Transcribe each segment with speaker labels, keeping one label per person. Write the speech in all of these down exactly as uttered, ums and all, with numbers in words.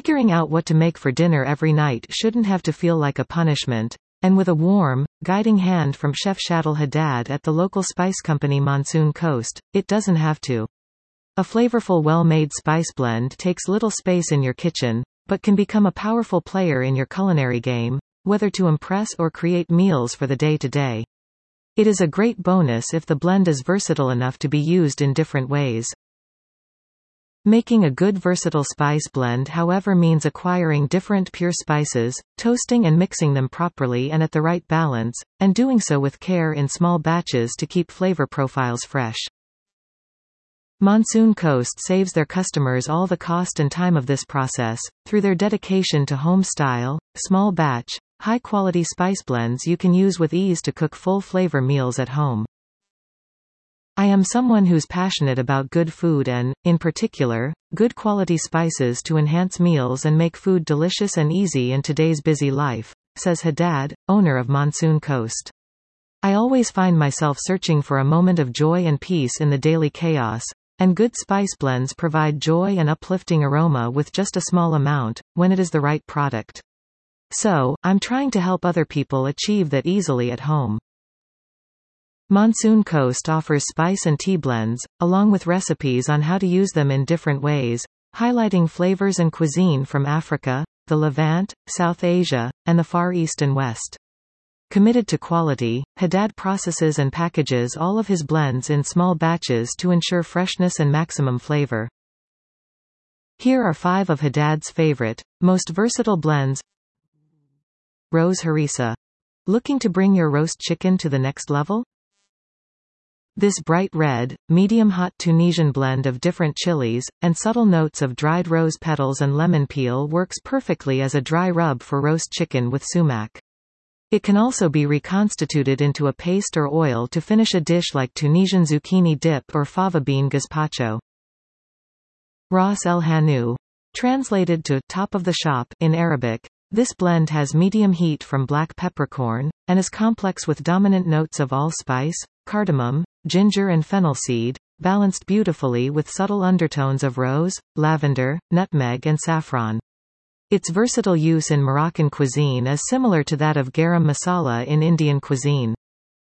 Speaker 1: Figuring out what to make for dinner every night shouldn't have to feel like a punishment, and with a warm, guiding hand from Chef Shadil Haddad at the local spice company Monsoon Coast, it doesn't have to. A flavorful well-made spice blend takes little space in your kitchen, but can become a powerful player in your culinary game, whether to impress or create meals for the day-to-day. It is a great bonus if the blend is versatile enough to be used in different ways. Making a good versatile spice blend, however, means acquiring different pure spices, toasting and mixing them properly and at the right balance, and doing so with care in small batches to keep flavor profiles fresh. Monsoon Coast saves their customers all the cost and time of this process, through their dedication to home-style, small-batch, high-quality spice blends you can use with ease to cook full-flavor meals at home. I am someone who's passionate about good food and, in particular, good quality spices to enhance meals and make food delicious and easy in today's busy life, says Haddad, owner of Monsoon Coast. I always find myself searching for a moment of joy and peace in the daily chaos, and good spice blends provide joy and uplifting aroma with just a small amount, when it is the right product. So, I'm trying to help other people achieve that easily at home. Monsoon Coast offers spice and tea blends, along with recipes on how to use them in different ways, highlighting flavors and cuisine from Africa, the Levant, South Asia, and the Far East and West. Committed to quality, Haddad processes and packages all of his blends in small batches to ensure freshness and maximum flavor. Here are five of Haddad's favorite, most versatile blends. Rose Harissa. Looking to bring your roast chicken to the next level? This bright red, medium-hot Tunisian blend of different chilies, and subtle notes of dried rose petals and lemon peel works perfectly as a dry rub for roast chicken with sumac. It can also be reconstituted into a paste or oil to finish a dish like Tunisian zucchini dip or fava bean gazpacho. Ras El Hanout. Translated to top of the shop in Arabic, this blend has medium heat from black peppercorn, and is complex with dominant notes of allspice, cardamom, ginger and fennel seed, balanced beautifully with subtle undertones of rose, lavender, nutmeg and saffron. Its versatile use in Moroccan cuisine is similar to that of garam masala in Indian cuisine.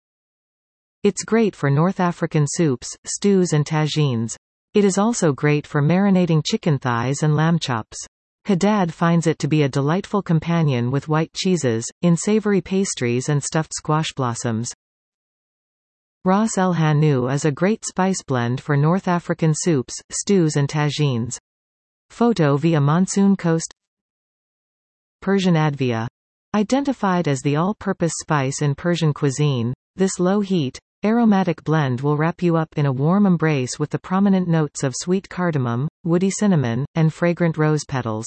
Speaker 1: It's great for North African soups, stews and tagines. It is also great for marinating chicken thighs and lamb chops. Haddad finds it to be a delightful companion with white cheeses, in savory pastries and stuffed squash blossoms. Ras El Hanout is a great spice blend for North African soups, stews and tagines. Photo via Monsoon Coast. Persian Advia. Identified as the all-purpose spice in Persian cuisine, this low-heat, aromatic blend will wrap you up in a warm embrace with the prominent notes of sweet cardamom, woody cinnamon, and fragrant rose petals.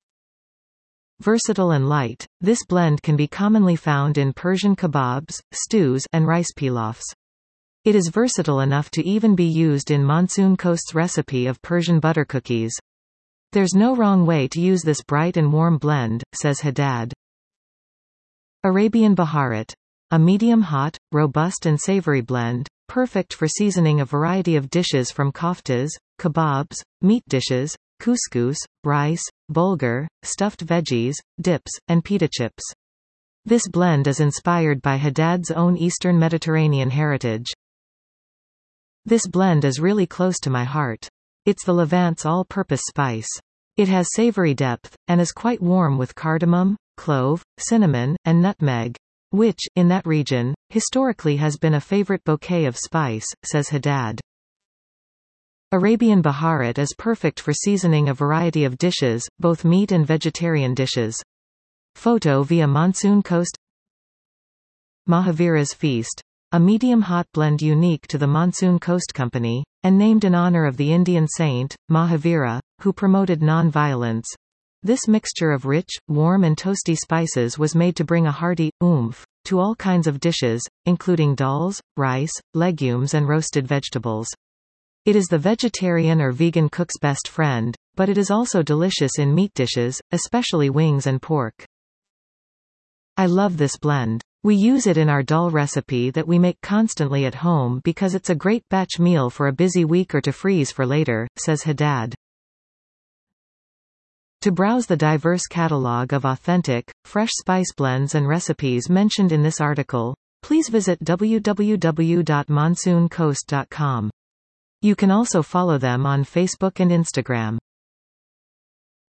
Speaker 1: Versatile and light, this blend can be commonly found in Persian kebabs, stews, and rice pilafs. It is versatile enough to even be used in Monsoon Coast's recipe of Persian butter cookies. There's no wrong way to use this bright and warm blend, says Haddad. Arabian Baharat. A medium-hot, robust and savory blend, perfect for seasoning a variety of dishes from koftas, kebabs, meat dishes, couscous, rice, bulgur, stuffed veggies, dips, and pita chips. This blend is inspired by Haddad's own Eastern Mediterranean heritage. This blend is really close to my heart. It's the Levant's all-purpose spice. It has savory depth, and is quite warm with cardamom, clove, cinnamon, and nutmeg, which, in that region, historically has been a favorite bouquet of spice, says Haddad. Arabian Baharat is perfect for seasoning a variety of dishes, both meat and vegetarian dishes. Photo via Monsoon Coast. Mahavira's Feast. A medium-hot blend unique to the Monsoon Coast Company, and named in honor of the Indian saint, Mahavira, who promoted non-violence. This mixture of rich, warm and toasty spices was made to bring a hearty oomph to all kinds of dishes, including dals, rice, legumes and roasted vegetables. It is the vegetarian or vegan cook's best friend, but it is also delicious in meat dishes, especially wings and pork. I love this blend. We use it in our dal recipe that we make constantly at home because it's a great batch meal for a busy week or to freeze for later, says Haddad. To browse the diverse catalog of authentic, fresh spice blends and recipes mentioned in this article, please visit w w w dot monsoon coast dot com. You can also follow them on Facebook and Instagram.